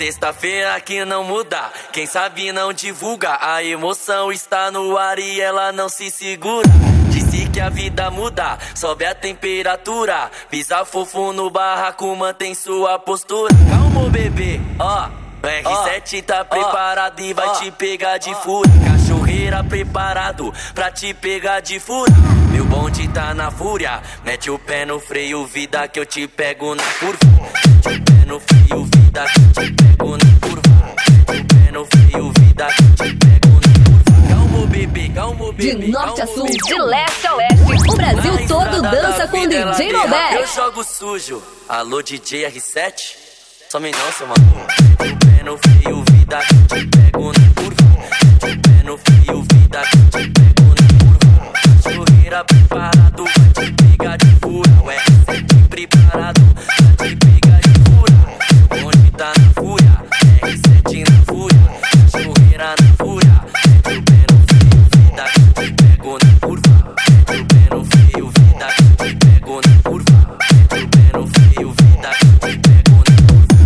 Sexta-feira que não muda, quem sabe não divulga. A emoção está no ar e ela não se segura. Disse que a vida muda, sobe a temperatura. Pisa fofo no barraco, mantém sua postura. Calma, bebê, ó. O R7 tá preparado e vai te pegar de fura. Cachorreira preparado pra te pegar de fura. Meu bonde tá na fúria, mete o pé no freio, vida que eu te pego na curva. Mete o pé no freio, vida que eu te pego na curva. Mete o pé no freio, vida que eu te pego na curva. Calma, bebê, calma, bebê. De norte a sul, de leste a oeste, o Brasil todo dança com DJ Malbec. Eu jogo sujo, alô DJ R7. Some não, seu mano. Mete o pé no freio, vida que eu te pego na curva. Mete o pé no freio, vida que eu te pego na curva. Cachorreira preparado, vai te pegar de fura. O R7 preparado, vai te pegar de fura. Onde tá na fúria, R7 na fúria. Cachorreira na fúria. Mete o pé no freio, vida que eu te pego na curva. Mete o pé no freio, vida que eu te pego na curva. Mete o pé no freio, vida que eu te pego na curva.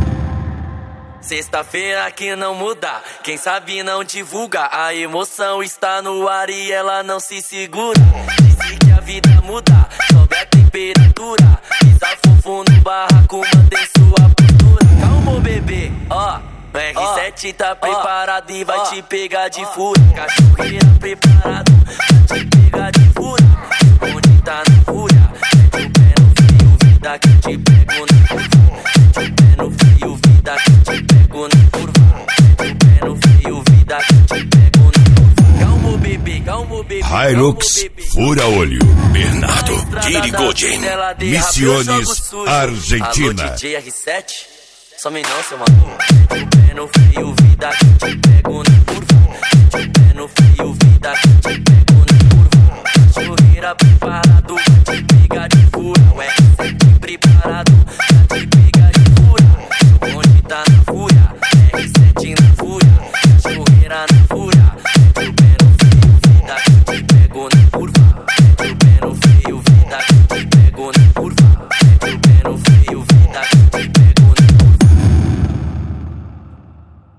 Sexta-feira que não muda, quem sabe não divulga. A emoção está no ar e ela não se segura. Disse que a vida muda, sobe a temperatura. Pisa fofo no barraco, mantém sua postura. Calma, bebê, ó. O R7 tá preparado e vai te pegar de fura. Cachorreira preparado pra te pegar de fura. Onde tá na fúria, mete o pé no freio, vida que eu te pego na curva. Mete o pé no freio, vida que eu te pego na curva. Mete o pé no freio, vida que eu te pego na curva. Calma, bebê, calma, bebê. Hilux Fura Olho, Bernardo Dirigodin, Misiones, Argentina. Alô, DJ R7, some não, seu mano. Mete o pé no freio, vida que eu te pego na curva. Mete o pé no freio, vida que